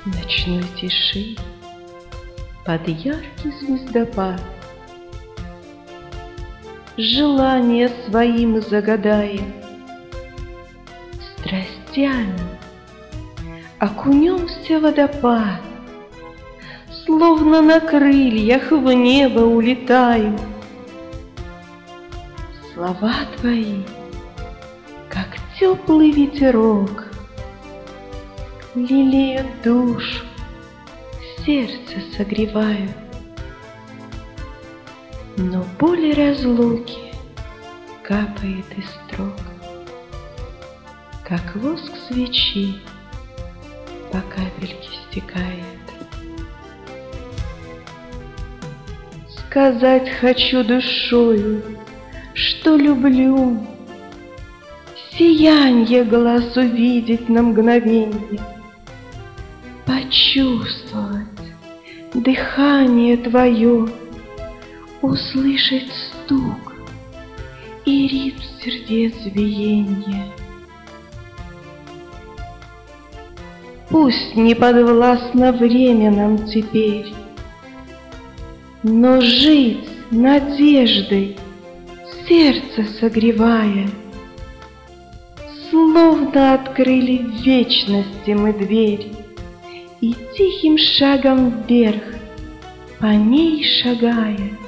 ночной тиши под яркий звездопад. Желание своим загадаем, страстями окунемся в водопад, словно на крыльях в небо улетаю. Слова твои, как теплый ветерок, лелеют душу, сердце согревают. Но боль разлуки капает из строк, как воск свечи по капельке стекает. Сказать хочу душою, что люблю, сиянье глаз увидеть на мгновенье, почувствовать дыхание твое, услышать стук и ритм сердец биения. Пусть не подвластно время нам теперь, но жить надеждой, сердце согревая, словно открыли в вечности мы дверь, и тихим шагом вверх, по ней шагая,